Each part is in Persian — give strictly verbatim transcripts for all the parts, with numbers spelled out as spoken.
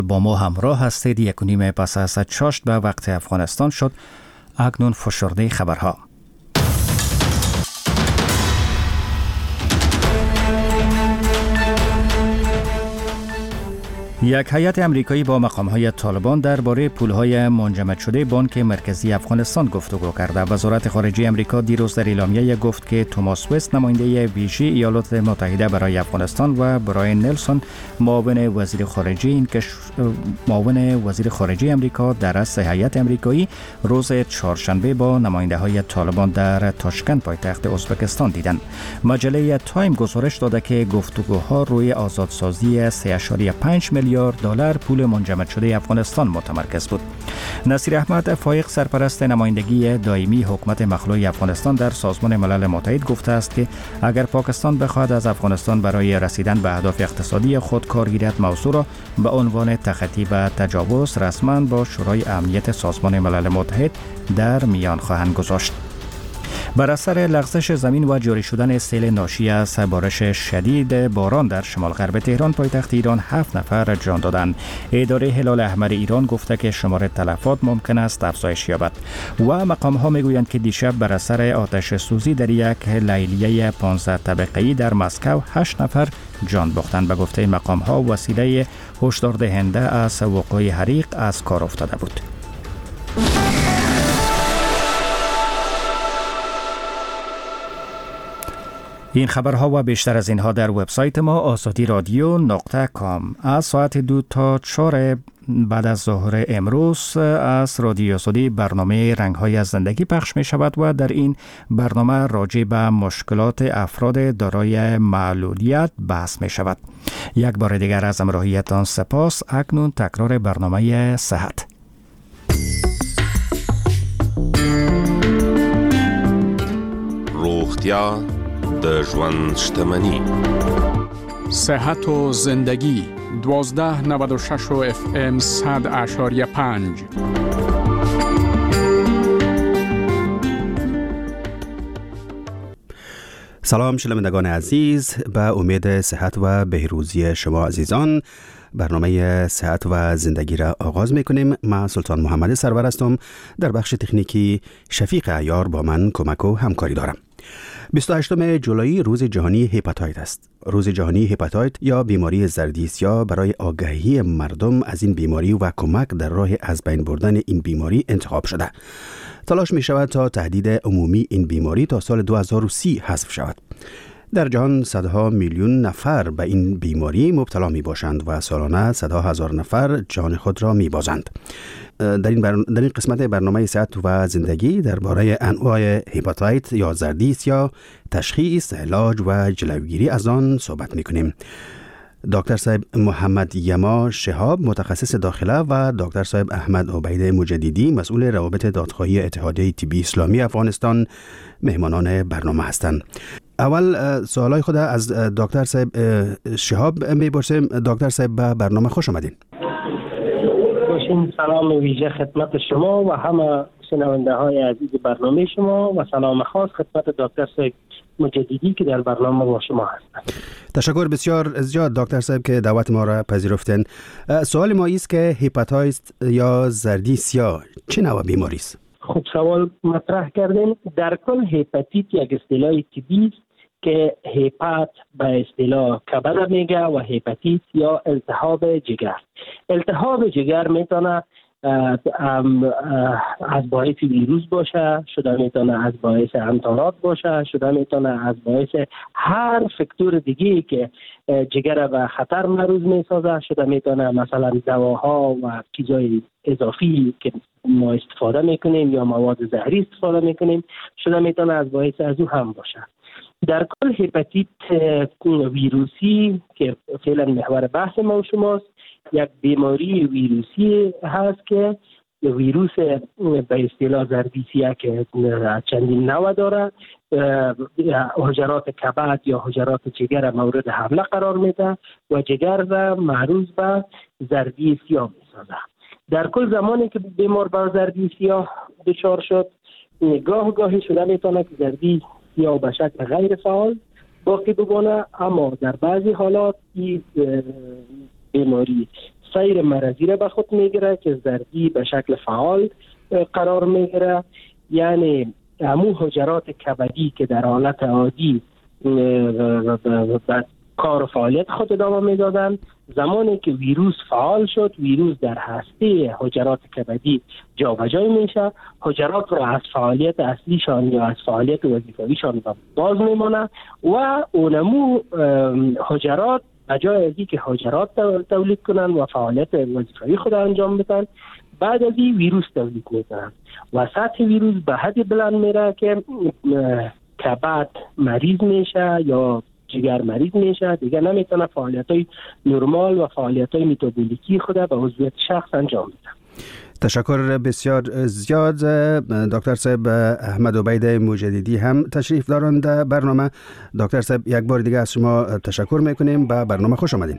با ما همراه هستید. یک و نیم پس از چاشت به وقت افغانستان شد. اکنون فشرده خبرها. یک هیئت امریکایی با مقام‌های طالبان درباره پول‌های منجمد شده بانک مرکزی افغانستان گفتگو کرده. وزارت خارجه امریکا دیروز در اعلامیه گفت که توماس وست، نماینده ویژه ایالات متحده برای افغانستان، و برایان نلسون، معاون وزیر خارجه این کش... معاون وزیر خارجه امریکا در رأس هیئت امریکایی روز چهارشنبه با نماینده‌های طالبان در تاشکند پایتخت ازبکستان دیدند. مجله تایم گزارش داده که گفتگوها روی آزادسازی سه و پنج میلیارد دلار پول منجمد شده افغانستان متمرکز بود. نصیر احمد فایق، سرپرست نمایندگی دائمی حکومت مخلوع افغانستان در سازمان ملل متحد، گفته است که اگر پاکستان بخواهد از افغانستان برای رسیدن به اهداف اقتصادی خود کار گیرد، موضوع را به عنوان تخطی به تجاوز رسما با شورای امنیت سازمان ملل متحد در میان خواهند گذاشت. بر اثر لغزش زمین و جاری شدن سیل ناشی از بارش شدید باران در شمال غرب تهران پایتخت ایران هفت نفر جان دادند. اداره هلال احمر ایران گفته که شمار تلفات ممکن است افزایش یابد و مقام ها میگویند که دیشب بر اثر آتش سوزی در یک لیلیه پانزده طبقه‌ای در مسکو هشت نفر جان باختند. به گفته مقام ها وسیله هشدار دهنده از وقوع حریق از کار افتاده بود. این خبرها و بیشتر از اینها در وبسایت ما آزادی رادیو نقطه کام. از ساعت دو تا چهار بعد از ظهر امروز از رادیو آزادی برنامه رنگ‌های از زندگی پخش می شود و در این برنامه راجع به مشکلات افراد دارای معلولیت بحث می شود. یک بار دیگر از همراهیتان سپاس. اکنون تکرار برنامه صحت. روغتیا د ژوند شتمنی. صحت و زندگی دوازده نود و شش و اف ام صد اشاریه پنج. سلام شنوندگان عزیز، به امید صحت و بهروزی شما عزیزان برنامه صحت و زندگی را آغاز میکنیم. من سلطان محمد سرور هستم. در بخش تکنیکی شفیق عیار با من کمک و همکاری دارم. بیست و هشتم جولای روز جهانی هپاتیت است. روز جهانی هپاتیت یا بیماری زردیسیا برای آگاهی مردم از این بیماری و کمک در راه از بین بردن این بیماری انتخاب شده. تلاش می شود تا تهدید عمومی این بیماری تا سال دو هزار و سی حذف شود. در جهان صدها میلیون نفر به این بیماری مبتلا می باشند و سالانه صدها هزار نفر جان خود را می بازند. در این, بر... در این قسمت برنامه صحت و زندگی درباره انواع هپاتیت یا زردیسیا، تشخیص، علاج و جلوگیری از آن صحبت می کنیم. دکتر صاحب محمد یما شهاب، متخصص داخله، و دکتر صاحب احمد عبید مجددی، مسئول روابط دادخواهی اتحادیه طبی اسلامی افغانستان، مهمانان برنامه هستند. اول سوالای خود از دکتر صاحب شهاب میپرسیم. دکتر صاحب به برنامه خوش آمدین. باشین. سلام ویژه خدمت شما و همه شنونده های عزیز برنامه شما و سلام خاص خدمت دکتر صاحب مجددی که در برنامه با شما هستند. تشکر بسیار زیاد دکتر صاحب که دعوت ما را پذیرفتین. سوال ما است که هپاتیت یا زردیسیا چه نوع بیماری است؟ خوب سوال مطرح کردین. در کل هپاتیت یک اصطلاح طبی است که هپات به اصطلاح کبد میگه و هپاتیت یا التهاب جگر. التهاب جگر میتونه از باعث ویروس باشه، شده میتونه از باعث انتانات باشه، شده میتونه از باعث هر فاکتور دیگه که جگر به خطر معرض میسازه، شده میتونه مثلا دواها و چیزای اضافی که ما استفاده میکنیم یا مواد زهری استفاده میکنیم، شده میتونه از باعث از او هم باشه. در کل هپاتیت ویروسی که فعلا محور بحث ما و شماست، یک بیماری ویروسی هست که ویروس به اصطلاح زردیسیا که چندین نوع داره، حجرات کبد یا حجرات جگر مورد حمله قرار میده و جگر را معروض به زردیسیا میسازه. در کل زمانی که بیمار با زردیسیا دچار شد، گاه گاهی شده میتونه که زردیسیا به شکل غیر فعال باقی بمانه، اما در بعضی حالات این بیماری سیر مرضی را به خود میگیره که زردی به شکل فعال قرار میگیره. یعنی همون حجرات کبدی که در حالت عادی به کار و فعالیت خود ادامه میدادن، زمانی که ویروس فعال شد، ویروس در هسته حجرات کبدی جابجا میشه، حجرات رو از فعالیت اصلیشان یا از فعالیت وظیفویشان باز میمونه و اونمو حجرات بجای از اینکه حجرات تولید کنن و فعالیت وظیفوی خود انجام بدن، بعد از این ویروس تولید میکنن و سطح ویروس به حد بلند میره که کبد مریض میشه یا جگر مریض میشه، دیگه نمیتونه فعالیت‌های نرمال و فعالیت‌های متابولیکی خود به عضویت شخص انجام بده. تشکر بسیار زیاد. دکتر صاحب احمد عبید مجددی هم تشریف دارند در برنامه. دکتر صاحب یک بار دیگه از شما تشکر میکنیم، به برنامه خوش آمدین.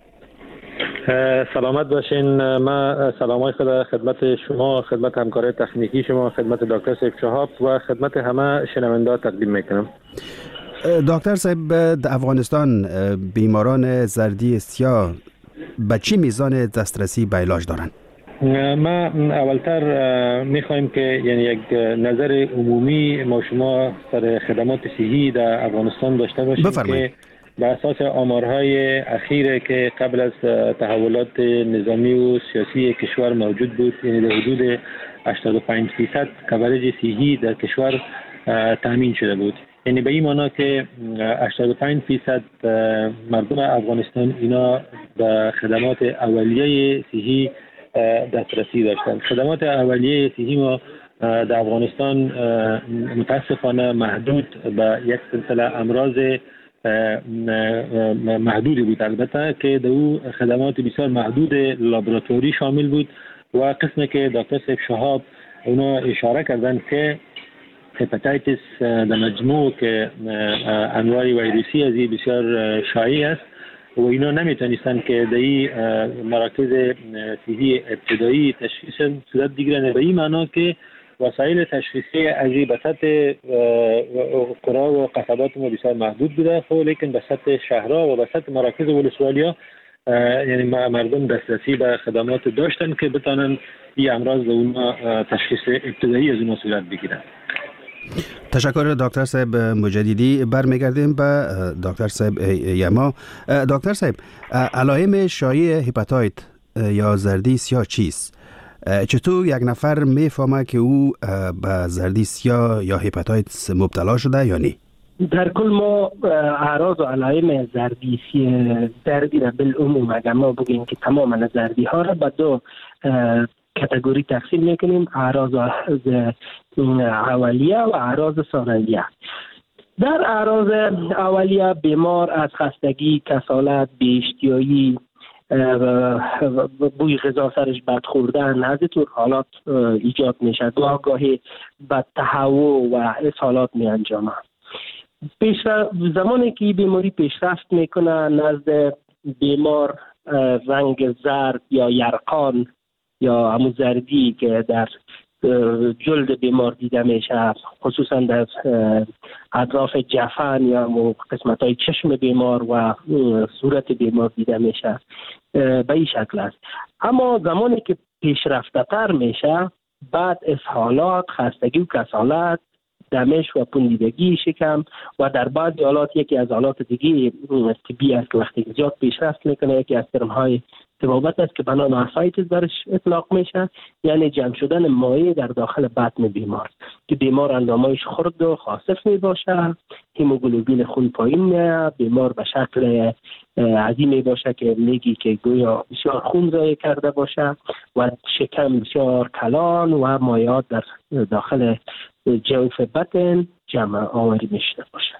سلامت باشین. من سلامای خدا خدمت شما، خدمت همکار تکنیکی شما، خدمت دکتر صاحب شهاب و خدمت همه شنونده تقدیم میکنم. دکتر صاحب، در افغانستان بیماران زردی سیاه به چی میزان دسترسی به علاج دارند؟ ما اولتر میخوایم که یعنی یک نظر عمومی ما شما سر خدمات صحی در افغانستان داشته باشیم. بفرمایید. که به اساس آمارهای اخیره که قبل از تحولات نظامی و سیاسی کشور موجود بود، یعنی در حدود هشتاد و پنج درصد کوریج صحی در کشور تامین شده بود. یعنی به این معنا که هشتاد و پنج درصد مردم افغانستان اینا به خدمات اولیه صحی دسترسی داشتند. خدمات اولیه صحی ما در افغانستان متاسفانه محدود به یک سلسله امراض محدودی بود، البته که در او خدمات بسیار محدود لابراتوری شامل بود و قسمی که دکتر صاحب شهاب اونا اشاره کردن که هپاتیتس در مجموع که انواع ویروسی از این بسیار شایع است و اینا نمیتونستن که در این مراکز صحی ابتدایی تشخیص صورت بگیرن، به این معنا که وسایل تشخیصی از این به سطح قرى و قصبات ما بسیار محدود بوده، خب لیکن به سطح شهرها و به سطح مراکز ولسوالیا یعنی مردم دسترسی به خدمات داشتن که بتونن این امراض به اونا تشخیص ابتدایی از اونا صورت بگیرن. تشکر دکتر صاحب مجددی. برمیگردیم به دکتر صاحب یما. دکتر صاحب، علائم شایع هپاتیت یا زردی سیاه چیست؟ چطور یک نفر میفهمه که او به زردی سیاه یا هپاتیت مبتلا شده یا نه؟ در کل ما اعراض و علائم زردی سیاه زردی را بالعموم اگر ما بگیم که تماما زردی ها را به دو کاتگوری تقسیم میکنیم، اعراض اولیه و اعراض ثانویه. در اعراض اولیه بیمار از خستگی، کسالت، بی‌اشتیایی، بوی غذا سرش بد خوردن، از طور حالات ایجاد میشه. گاهی به تهوع و اسهالات می انجامه. زمانی که بیماری پیشرفت میکنه، نزد بیمار رنگ زرد یا یرقان یا همون زردی که در جلد بیمار دیده میشه، خصوصا در اطراف جفن یا قسمت های چشم بیمار و صورت بیمار دیده میشه، به این شکل است. اما زمانی که پیشرفته تر میشه، بعد اسهالات، خستگی و کسالت، دمش و پوندیدگی شکم و در بعضی حالات یکی از حالات دیگه طبی است که وقتی زیاد پیشرفت میکنه، یکی از ترم‌های طبابت است که به نام اسایتس درش اطلاق میشه، یعنی جمع شدن مایع در داخل بطن بیمار که بیمار اندامایش خرد و خاصف می باشه، هیموگلوبین خون پایین میاد، بیمار به شکل عظیم می باشه که میگی که گویا بسیار خون ضایع کرده باشه و شکم بسیار کلان و مایعات در داخل جوف بطن جمع آوری میشده باشه.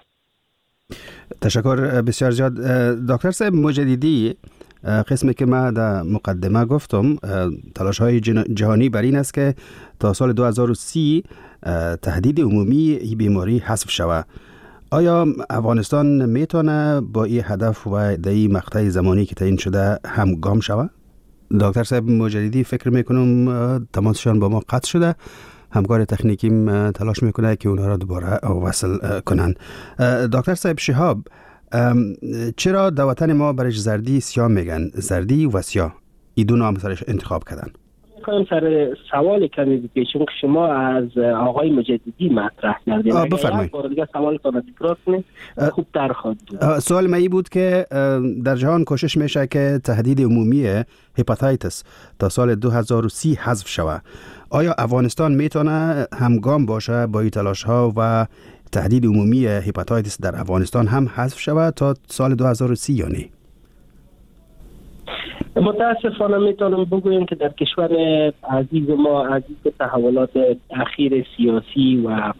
تشکر بسیار زیاد. دکتر صاحب مجددی، قسمی که ما در مقدمه گفتم، تلاش های جهانی بر این است که تا سال دو هزار و سی تهدید عمومی این بیماری حذف شود. آیا افغانستان میتونه با این هدف و در این مقطع زمانی که تعیین شده هم گام شود؟ دکتر صاحب مجددی فکر میکنم تماسشان با ما قطع شده. همکار تکنیکیم تلاش میکنه که اونها را دوباره وصل کنن. دکتر صاحب شهاب، چرا در وطن ما برش زردی سیاه میگن؟ زردی و سیاه این دو نام سرش انتخاب کردن؟ میخوایم سر سوال کمی بپیچیم که شما از آقای مجددی مطرح کردید. بفرمایید. بار دیگه سوالتون تکرار کنید خوب تر خواهد بود. سوال من بود که در جهان کوشش میشه که تهدید عمومی هپاتیتس تا سال دو هزار و سی حذف شود. آیا افغانستان میتونه همگام باشه با این تلاش ها و تهدید عمومی هپاتیتس در افغانستان هم حذف شود تا سال دو هزار و سی یا نه؟ متاسفانه میتونم بگویم که در کشور عزیز ما عزیز تحولات اخیر سیاسی و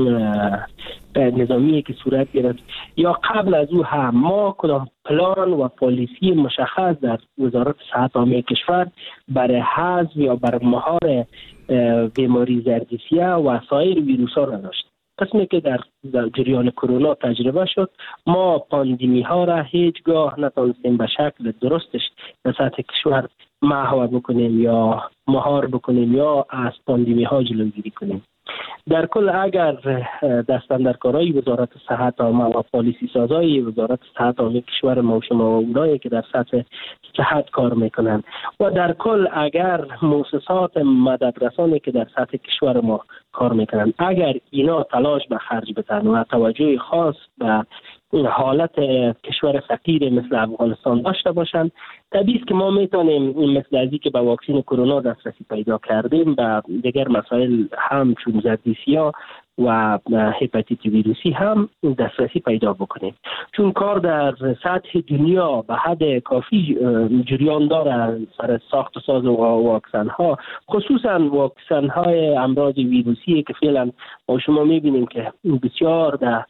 نظامی که صورت گرفت یا قبل از او هم ما کدام پلان و پالیسی مشخص در وزارت صحت عامه کشور برای حذف یا برای مهار بیماری زردیسیه و سایر ویروس ها نداشت. قسمی که در جریان کرونا تجربه شد، ما پاندمی ها را هیچگاه نتونستیم به شکل درستش در سطح کشور محو بکنیم یا مهار بکنیم یا از پاندمی ها جلوگیری کنیم. در کل اگر دستاندرکارای وزارت صحت عامه و پالیسی سازای وزارت صحت عامه کشور ما و شما و اونایی که در سطح صحت کار میکنند و در کل اگر مؤسسات مددرسانی که در سطح کشور ما کار میکنند اگر اینا تلاش به خرج بدن و توجه خاص به حالت کشور فقیر مثل افغانستان داشته باشند، طبیعی است که ما میتونیم مثل ازی که به واکسن کرونا دسترسی پیدا کردیم به دیگر مسائل هم چون زردیسیا و هپاتیت ویروسی هم دسترسی پیدا بکنیم. چون کار در سطح دنیا به حد کافی جریان داره سر ساخت و ساز و واکسن ها، خصوصا واکسن های امراض ویروسی که فعلا ما شما میبینیم که بسیار در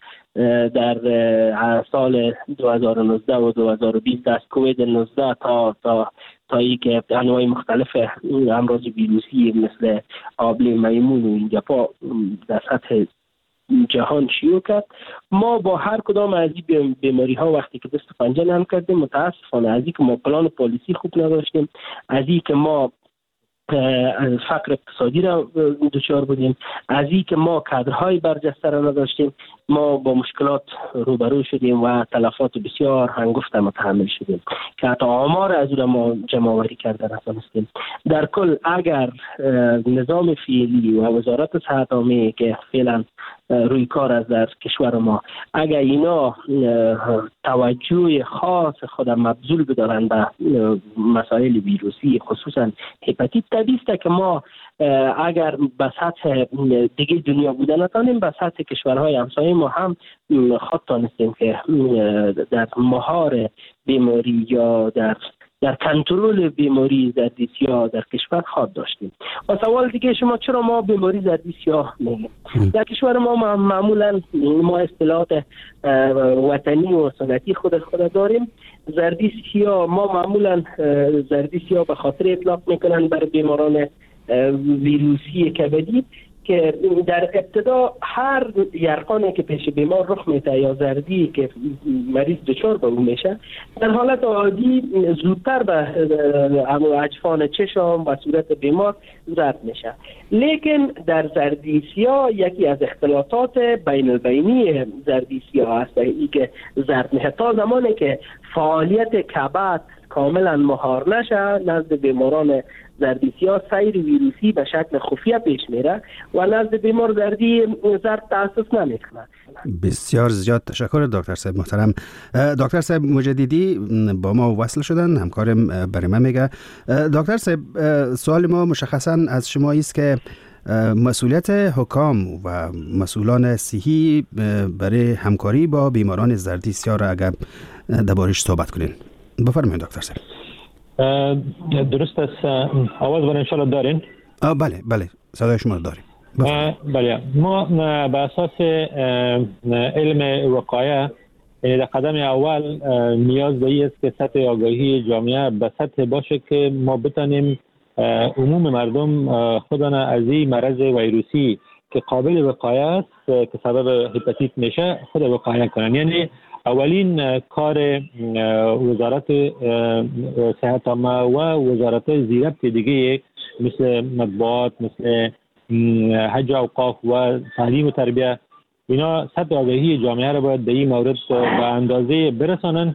در سال دو هزار و نوزده و دو هزار و بیست از کووید نوزده تا تا تا ای که انواع مختلف امراض ویروسی مثل آبله میمون و اینجاپا در سطح جهان شیوع کرد، ما با هر کدام از این بیماری ها وقتی که دست پنجه نرم کردیم متاسفانه از این که ما پلان پالیسی خوب نداشتیم، از این که ما فقر اقتصادی را دچار بودیم، از این که ما کادرهای برجسته را نداشتیم، ما با مشکلات روبرو شدیم و تلفات بسیار هنگفت متحمل شدیم که حتی آمار از اون ما جمع آوری کرده نتونستیم. در کل اگر نظام فعلی و وزارت صحت عامه که فعلا روی کار از در کشور ما اگر اینا توجه خاص خود مبذول بدارن به مسائل ویروسی خصوصا هپاتیت، طبیعی است که ما اگر به سطح دیگه دنیا بودن نتانیم به سطح کشورهای همسایه ما هم خود تانستیم که در مهار بیماری یا در در کنترل بیماری زردیسیا در کشور خود داشتیم. و سوال دیگه شما چرا ما بیماری زردیسیا میگیم؟ در کشور ما معمولا ما اصطلاحات وطنی و سنتی خود خود داریم. زردیسیا ما معمولا زردیسیا به خاطر اطلاق میکنن بر بیماران ویروسی کبدی که در ابتدا هر یرقانی که پیش بیمار رخ میده یا زردی که مریض دچار به اون میشه در حالت عادی زودتر به اجفان چشم و صورت بیمار زرد میشه، لیکن در زردیسیا یکی از اختلاطات بین البینی زردیسیا هست ای که زرد میشه تا زمانی که فعالیت کبد کاملا مهار نشه نزد بیماران زردیسیا سایر ویروسی به شکل خفیه پیش میره و نزد بیمار زردی زرد تاسیس نمیکنه. بسیار زیاد تشکر دکتر صاحب محترم. دکتر صاحب مجددی با ما وصل شدن، همکارم برای من میگه. دکتر صاحب سوال ما مشخصا از شما است که مسئولیت حکام و مسئولان صحی برای همکاری با بیماران زردیسیا را اگر دربارش صحبت کنین. بفرمایید دکتر صاحب. درست است. آواز برای انشاءالله دارین؟ بله بله صدای شما داریم. بله ما به اساس علم وقایع یعنی در قدم اول نیاز به این است که سطح آگاهی جامعه به سطح باشه که ما بتانیم عموم مردم خودن از این مرض ویروسی که قابل وقایع است که سبب هپاتیت میشه خود وقایع کنن. یعنی اولین کار وزارت صحت عامه و وزارت زیربط دیگه مثل مطبوعات، مثل حج اوقاف و تعلیم و تربیه، اینا سطح آگاهی جامعه را باید به این مورد به اندازه برسانن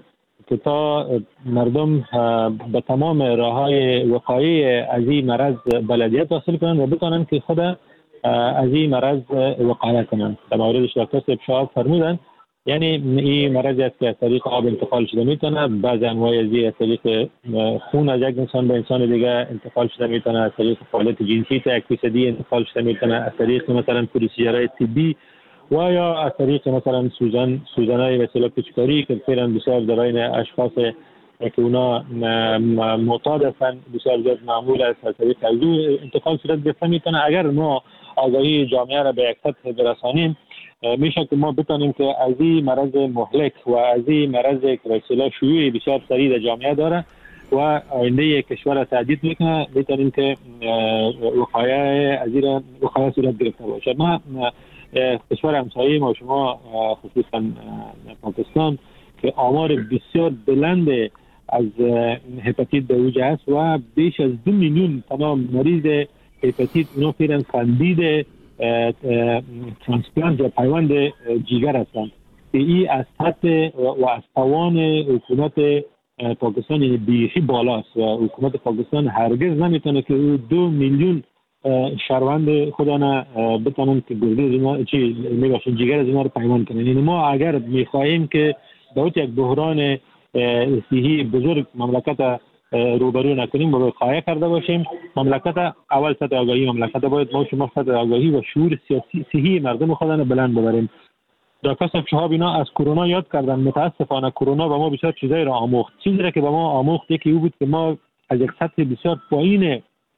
که تا مردم به تمام راه‌های وقایع از این مرض بلدیت حاصل کنند و بتوانند که خود از این مرض وقایه کنند. در موردش دکتر صاحب شهاب فرمودند یعنی این مرضی است که از طریق آب انتقال شده میتونه، بعضی انواع از از طریق خون از یک انسان به انسان دیگه انتقال شده میتونه، از طریق فعالیت جنسی تا یک فیصدی انتقال شده میتونه، از طریق مثلا پروسیجرهای طبی و یا از طریق مثلا سوزن سوزنای به اصطلاح پیچکاری که فعلا بسیار در بین اشخاص که اونا معتاد هستند بسیار زیاد معمول است از طریق از انتقال صورت گرفته میتونه. اگر ما آگاهی جامعه را به یک سطح برسانیم میشه که ما بتونیم که از این مرض مهلک و از این مرض که به اصطلاح شیوع بسیار سریع در جامعه داره و آینده کشور را تهدید میکنه بتونیم که وقایع از این وقایع صورت گرفته باشه. ما کشور همسایه ما شما خصوصا پاکستان که آمار بسیار بلند از هپاتیت در اوج است و بیش از دو میلیون تمام مریض هپاتیت اونا فعلا کاندید ترانسپلانت یا پیوند جگر هستند که این از سطح و از توان حکومت پاکستان یعنی بیخی بالاست و حکومت پاکستان هرگز نمیتونه که دو میلیون شهروند خودانه بتونن که گرده از اینا چی میباشن جگر از اینا رو پیوند کنن. یعنی ما اگر میخواهیم که باید یک بحران صحی بزرگ مملکت روبرو نکنیم و وقایه کرده باشیم، مملکت اول سطح آگاهی مملکت باید ما شما سطح آگاهی و شعور سیاسی صحی مردم خودانه بلند ببریم. دکتر صاحب شهاب اینا از کرونا یاد کردن. متاسفانه کرونا به ما بسیار چیزایی را آموخت. چیزی را که به ما آموخت یکی او بود که ما از یک سطح بسیار پایین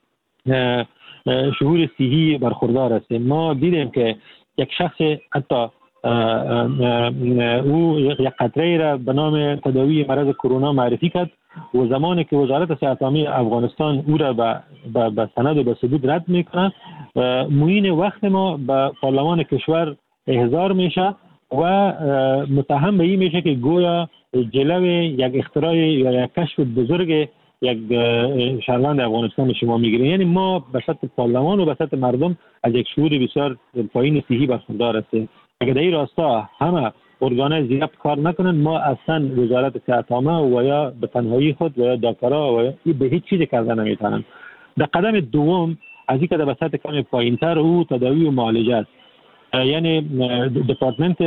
شعور صحی برخوردار هستیم. ما دیدیم که یک شخص حتی او یک قطره را به نام تداوی مرض کرونا معرفی کرد و زمانی که وزارت صحت عامه افغانستان او را به به سند و به ثبوت رد میکنه معین وقت ما به پارلمان کشور احضار میشه و متهم به این میشه که گویا جلو یک اختراع یا یک کشف بزرگ یک شهروند افغانستان شما میگیره. یعنی ما به سطح پارلمان و به سطح مردم از یک شعور بسیار پایین صحی برخوردار هستیم. اگر در این راستا همه ارگان‌های ضبط کار نکنن ما اصلا وزارت صحت عامه و یا به تنهایی خود و یا دکترها و یا به هیچ چیزی کرده نمیتونن. در قدم دوم از این که در سطح کم پایینتر او تداوی و معالجه است. یعنی دپارتمنت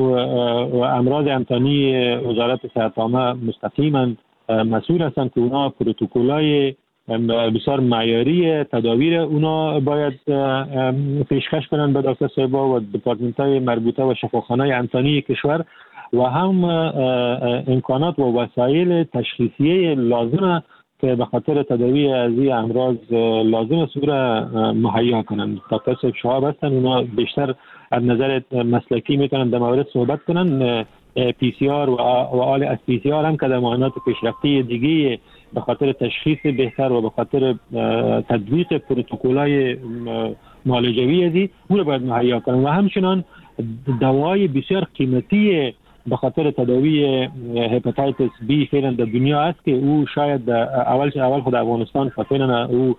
و امراض انتانی وزارت صحت عامه مستقیما مسئول هستند که اونا پروتکل‌های بسیار معیاری تداوی اونا باید پیشکش کنند به دکتر صاحبا و دپارتمنت‌های مربوطه و شفاخانه‌های انتانی کشور و هم امکانات و وسایل تشخیصی لازمه که به خاطر تداوی از این امراض لازم است او را مهیا کنند. دکتر صاحب شهاب هستند اونا بیشتر از نظر مسلکی میتونن در مورد صحبت کنن. پی سی آر و آل از پی سی آر هم که در معاینات پیشرفته دیگه به خاطر تشخیص بهتر و به خاطر تطبیق پروتکل‌های معالجوی ازی او را باید مهیا کنن و همچنان دوای بسیار قیمتی به خاطر تداوی هپاتیتس بی فعلا در دنیا است که او شاید اول اول خود افغانستان فعلا او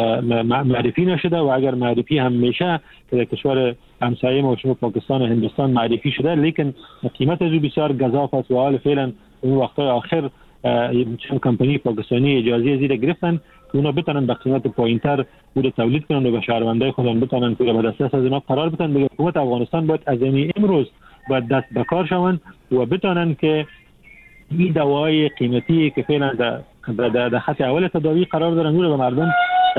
معرفی نشده و اگر معرفی هم میشه که در کشور همسایه ما شما پاکستان و هندوستان معرفی شده لیکن قیمت از او بسیار گزاف است و حال فعلا اون وقتای آخر چند کمپانی پاکستانی اجازه زیر گرفتن که اونا بتونن به قیمت پایینتر بود تولید کنن و به شهروندای خودشون بتونن که به دسترس از اینا قرار بدن. به حکومت افغانستان باید از این امروز باید دست به کار شوند و بتونن که این دوای قیمتی که فعلا در در خط اول تداوی قرار دارن اون رو به مردم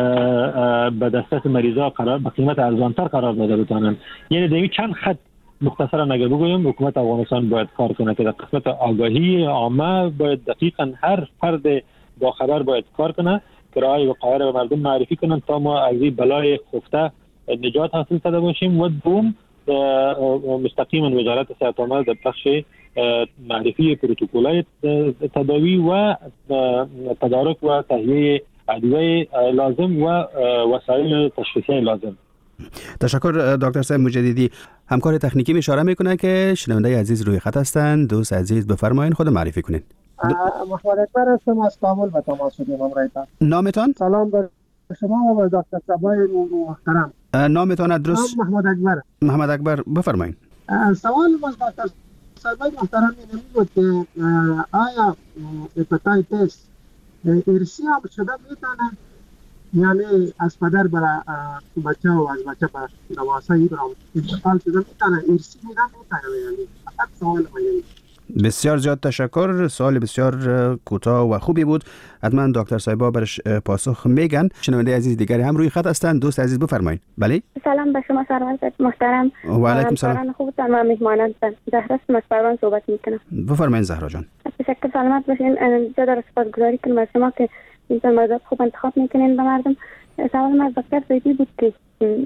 به دسترس مریضا قرار به قیمت ارزانتر قرار داده بتونن. یعنی در این چند خط مختصرا اگر بگویم حکومت افغانستان باید کار کنه که در قسمت آگاهی عامه باید دقیقاً هر فرد با خبر باید کار کنه که راه وقایع رو به مردم معرفی کنن تا ما از این بلای خفته نجات حاصل کرده باشیم. و دوم مستقیما وزارت صحت عامه در بخش معرفی پروتکل‌های تداوی و تدارک و تهیه ادویه لازم و وسایل تشخیصی لازم. تشکر دکتر صاحب مجددی. همکار تکنیکی اشاره میکنه که شنونده عزیز روی خط هستند. دوست عزیز بفرمایید خود معرفی کنین. محمد اکبر هستم از کابل به تماس شدیم امرایتان. نامتان؟ سلام بر شما و بر دکتر صبای محترم. نامتان ادرس؟ محمد اکبر. محمد اکبر بفرمایید. سوال از دکتر صاحبای محترم این بود که آیا هپاتیتس ارسی هم شده میتونه، یعنی از پدر برای بچه و از بچه به نواسایی برام انتقال شده میتونه ارسی میدن میتونه، یعنی فقط سوال من. بسیار زیاد تشکر. سوال بسیار کوتاه و خوبی بود. حتما دکتر صاحبا برش پاسخ میگن. شنونده عزیز دیگری هم روی خط هستند. دوست عزیز بفرمایید. بله. سلام به شما سرورزاد محترم. و علیکم سلام. خوبتان و مهمانانتان. زهرا است از پروان صحبت میکنم. بفرمایید زهرا جان. تشکر، سلامت باشین. جدا سپاسگزاری کنم از شما که این موضوعات خوب انتخاب میکنین به مردم. سوال من از دکتر زیدی بود که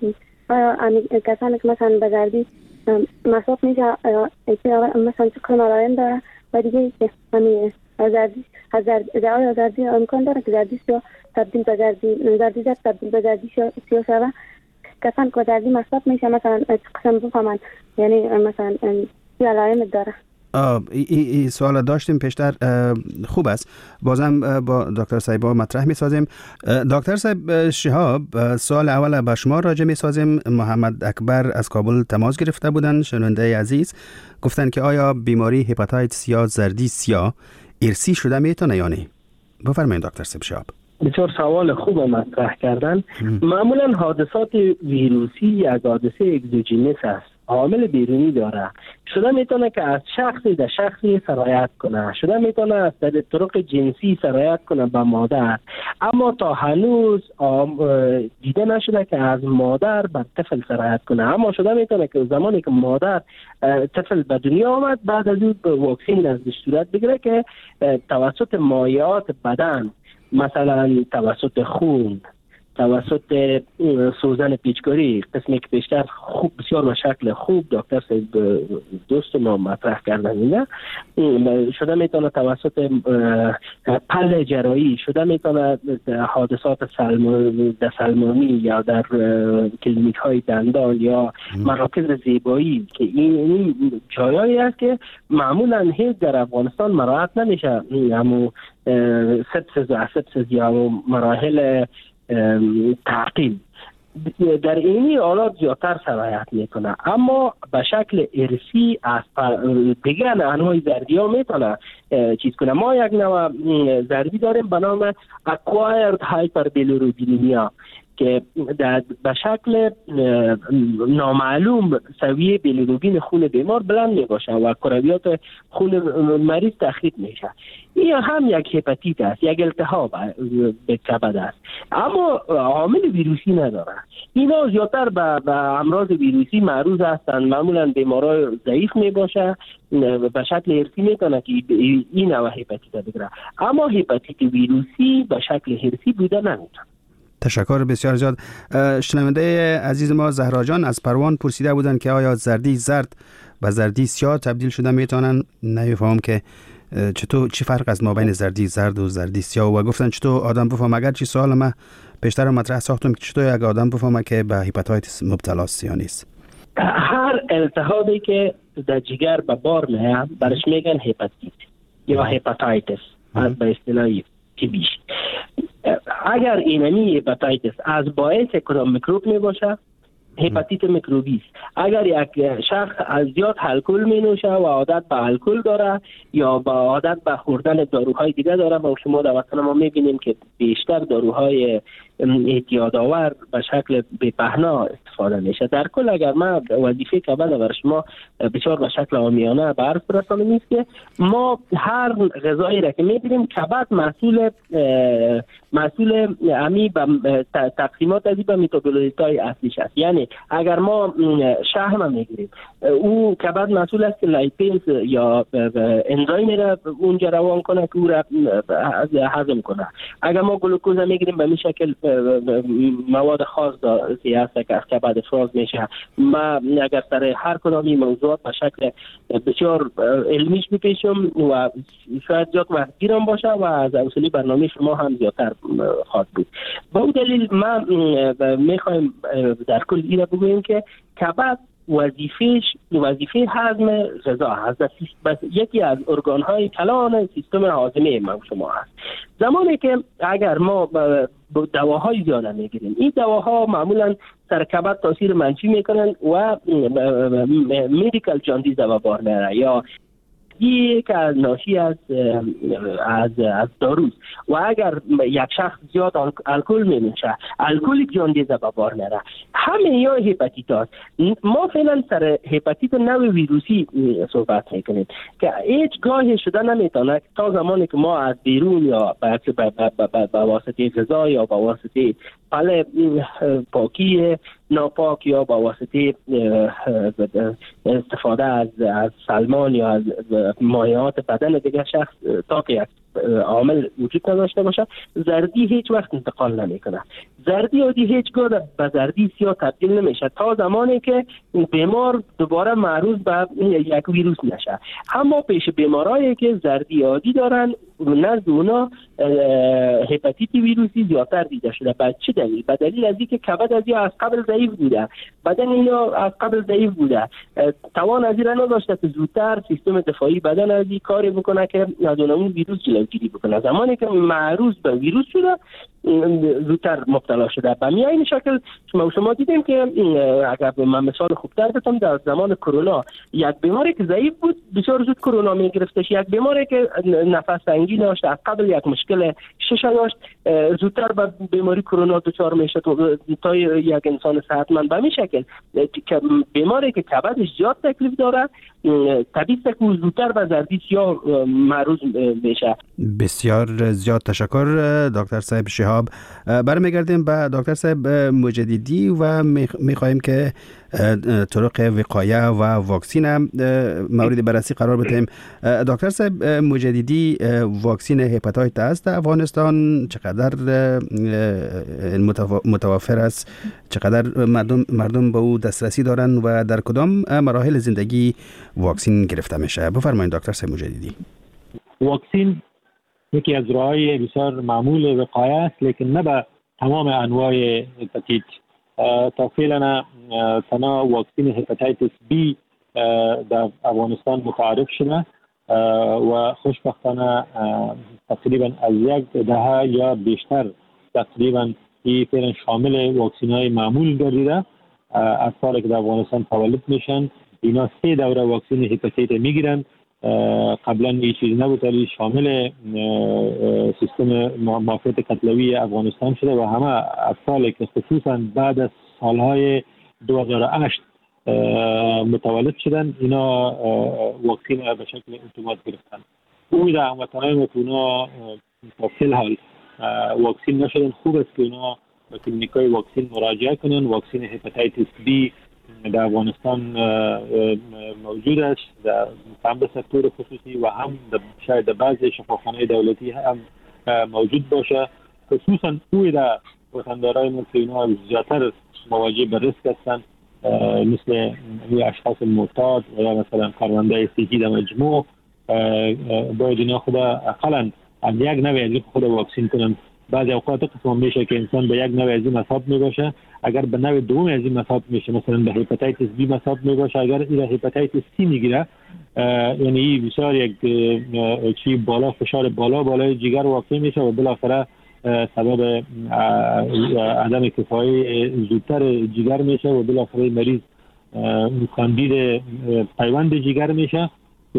کسانی که مثلا به زردی مصرف میشه مثلا چه مرایم داره و دیگه که همین زردی از زردی امکان داره که زردی سیاه تبدیل به زردی زردی زرد تبدیل به زردی سیاه شده. کسانی که زردی مصرف میشه مثلا چه قسم بفهمن، یعنی مثلا چه علائم داره. این ای سوال داشتیم پیشتر. خوب است، بازم با دکتر صاحبا مطرح می سازیم. دکتر صاحب شهاب، سوال اول با شما راجع می سازیم. محمد اکبر از کابل تماس گرفته بودن، شنونده عزیز گفتن که آیا بیماری هپاتیتس یا زردی سیاه ارثی شده میتونه یا نه؟ بفرمایید دکتر صاحب شهاب. بسیار سوال خوب مطرح کردن. معمولا حادثات ویروسی یک حادثه اگزوژینس است، عامل بیرونی داره. شده میتونه که از شخصی در شخصی سرایت کنه، شده میتونه از طرق جنسی سرایت کنه به مادر، اما تا هنوز دیده نشده که از مادر به طفل سرایت کنه. اما شده میتونه که زمانی که مادر طفل به دنیا آمد بعد از اون واکسین ازش صورت بگیره که توسط مایعات بدن، مثلا توسط خون، توسط سوزن پیچکاری، قسمی که بیشتر خوب بسیار به شکل خوب دکتر صاحب دوست ما مطرح کردن اینه، شده میتونه توسط پل جراحی، شده میتونه حادثات سلمانی یا در کلینیک های دندان یا مراکز زیبایی که این جایایی است که معمولا هیچ در افغانستان مراعات نمیشه، همون سپسیس و اسپسیس یا مراحل تعقیم در اینی حالات زیادتر سرایت میکنه. اما به شکل ارثی از دیگر انواع زردی ها میتونه چیز کنه. ما یک نوع زردی داریم به نام acquired hyperbilirubinemia که به شکل نامعلوم سویه بیلیروبین خون بیمار بلند می باشه و کرویات خون مریض تخریب میشه. این هم یک هپاتیت است، یک التهاب به کبد است، اما عامل ویروسی نداره. اینا زیادتر به, به امراض ویروسی معروض هستند. معمولا بیمارای ضعیف می باشه، به شکل ارثی میتونه که این نوع هپاتیت بگیره، اما هپاتیت ویروسی به شکل ارثی بوده نمیتونه. تشکر بسیار زیاد. شنونده عزیز ما زهرا جان از پروان پرسیده بودن که آیا زردی زرد و زردی سیاه تبدیل شده میتونن؟ نمیفهم که چطور چی فرق است ما بین زردی زرد و زردی سیاه، و گفتن چطور آدم بفهم. اگر چی سوال ما پیشتر مطرح ساختم که چطور یک آدم بفهمه که به هپاتیتس مبتلا است یا نیست. هر التهابی که در جگر به بار میاد برش میگن هپاتیت یا هپاتیتس از به اصطلاح طبیش. اگر اینمی هپاتیتس از باعث کدام میکروب می باشه، هپاتیت میکروبی است. اگر یک شخص از زیاد الکل می نوشه و عادت به الکل داره یا با عادت به خوردن داروهای دیگه داره، و شما در وطن ما می بینیم که بیشتر داروهای اعتیادآور به شکل بپهنا استفاده میشه. در کل اگر ما وظیفه کبد بر شما بسیار به شکل عامیانه به عرض برسانم است که ما هر غذایی را که میبینیم کبد مسئول مسئول امی به تقسیمات ازی به متابولیت های اصلیش است. یعنی اگر ما شحم میگیریم، او کبد مسئول است که لایپیز یا انزایم را اونجا روان کنه که او را هضم کنه. اگر ما گلوکوز میگیریم به این شکل مواد خاص داره است که از کبد افراز میشه. ما اگر سر هر کدام این موضوعات به شکل بسیار علمیش بپیشم و شاید زیاد وقتگیرم باشه و از اصولی برنامه شما هم زیادتر خواهد بود. با اون دلیل ما میخوایم در کل این را بگوییم که کبد وظیفهش وظیفه هضم غذا هست، بس یکی از ارگان‌های کلان سیستم هاضمه ما شما هست. زمانی که اگر ما دواهای زیاده میگیریم، این دواها معمولا سر کبد تاثیر منفی میکنن و مدیکال جاندیز به بار میاره یا زردگی که از ناشی از از از داروست و اگر یک شخص زیاد الکل می‌نوشه الکل جاندیزه به بار میره. همه یا هپاتیت هست. ما فعلا سر هپاتیت نوع ویروسی صحبت میکنیم که هیچ گاهی شده نمیتونه تا زمانی که ما از بیرون یا به واسطه غذا یا به واسطه پل پاکی ناپاک یا با واسطه استفاده از از سلمان یا از مایعات بدن دیگر شخص تا که یک عامل وجود نداشته باشه زردی هیچ وقت انتقال نمیکنه. زردی عادی هیچگاه به زردی سیاه تبدیل نمیشه تا زمانی که بیمار دوباره معروض به یک ویروس نشه. اما پیش بیمارایی که زردی عادی دارن نزد اونا هپاتیت ویروسی زیادتر دیده شده. به چه دلیل؟ به دلیل از اینکه کبد از از قبل ضعیف بوده، بدن اینا از قبل ضعیف بوده، توان از این نداشته که زودتر سیستم دفاعی بدن از این کاری بکنه که از اون ویروس جلوگیری بکنه. زمانی که معروض به ویروس شده زودتر مبتلا شده. به این شکل شما شما دیدیم که اگر من مثال خوبتر بزنم در زمان کرونا یک بیماری که ضعیف بود بسیار زود کرونا میگرفتش. یک بیماری که نفس تنگی داشت از قبل یک مشکل شش داشت زودتر به بیماری کرونا دچار میشه تا یک انسان صحتمند. به این شکل که بیماری که کبدش زیاد تکلیف داره طبیعی است که زودتر به زردی سیاه معروض میشه. بسیار زیاد تشکر دکتر صاحب شهاب. برمیگردیم به دکتر صاحب مجددی و میخواهیم که طرق وقایه و واکسین مورد بررسی قرار بدیم. دکتر صاحب مجددی واکسین هپاتیت است در افغانستان چقدر متوفر است؟ چقدر مردم مردم به او دسترسی دارند و در کدام مراحل زندگی واکسین گرفته میشه؟ بفرمایید دکتر صاحب مجددی. واکسین یکی از راه‌های بسیار معمول وقایه است لیکن نه به تمام انواع هپاتیت. تا فعلا تنها واکسین هپاتیتس بی در افغانستان متعارف شده و خوشبختانه تقریبا از یک دهه یا بیشتر تقریبا این فعلا شامل واکسین های معمول گردیده. اطفالی که در افغانستان تولد میشن اینا سه دوره واکسین هپاتیت میگیرن. قبلا این چیز نبود ولی شامل سیستم معافیت کتلوی افغانستان شده و همه اطفالی که خصوصا بعد از سالهای دو هزار و هشت متولد شدن اینا واکسین به شکل اتومات گرفتن. اون در هموطنان که اونا تا فی الحال واکسین نشدن خوب است که اونا به کلینیکای واکسین مراجعه کنن. واکسین هپاتیتس بی در افغانستان موجود است در هم به سکتور خصوصی و هم شاید در بعضی شفاخانه دولتی هم موجود باشه. خصوصا اوی در وطندارای ما که اینا زیادتر مواجه به ریسک هستند مثل اشخاص معتاد و یا مثلا کارمندای صحی در مجموع باید اینا خود اقلا از یک نوع از خود واکسین کنن. بعضی اوقات قسم میشه که انسان به یک نوع از این مصاب میباشه اگر به نوع دوم از این مصاب میشه مثلا به هپاتیتس بی مصاب میباشه اگر این هپاتیتس سی میگیره یعنی بسیار یک چی بالا فشار بالا بالای جگر واقع میشه و بالاخره سبب عدم کفایی زودتر جگر میشه و بالاخره مریض کاندید پیوند جگر میشه.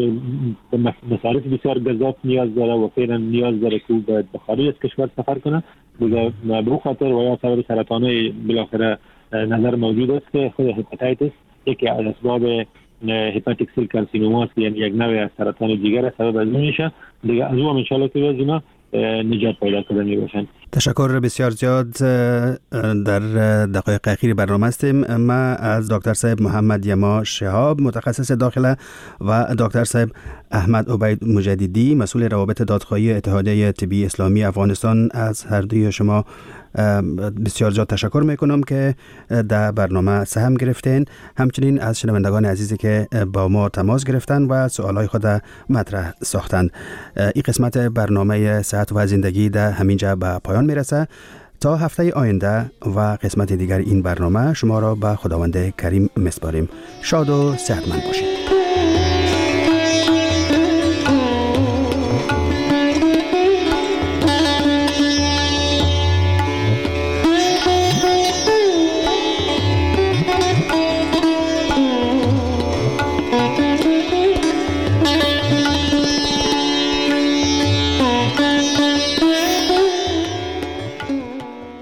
مصارف بسیار گزاف نیاز داره و فعلا نیاز داره که به خارج از کشور سفر کنه. به این خاطر و یا سبب سرطان بالاخره نظر موجود است که خود هپاتیتس یکی از اسباب هپاتیک سیل کارسینوما است، یعنی یک نوع از سرطان جگر سبب از اون میشه دیگه. از اون ان شاء الله که اینا نجات پیدا کردنی باشن. تشکر بسیار زیاد. در دقایق اخیر برنامه هستیم. ما از دکتر صاحب محمد یما شهاب متخصص داخله و دکتر صاحب احمد عبید مجددی مسئول روابط دادخواهی اتحادیه طبی اسلامی افغانستان از هر دوی شما بسیار زیاد تشکر میکنم که در برنامه سهم گرفتین. همچنین از شنوندگان عزیزی که با ما تماس گرفتن و سوالای خود مطرح ساختند. این قسمت برنامه صحت و زندگی در همینجا به پایان میرسه. تا هفته آینده و قسمت دیگر این برنامه شما را به خداوند کریم میسپاریم. شاد و صحتمند باشید.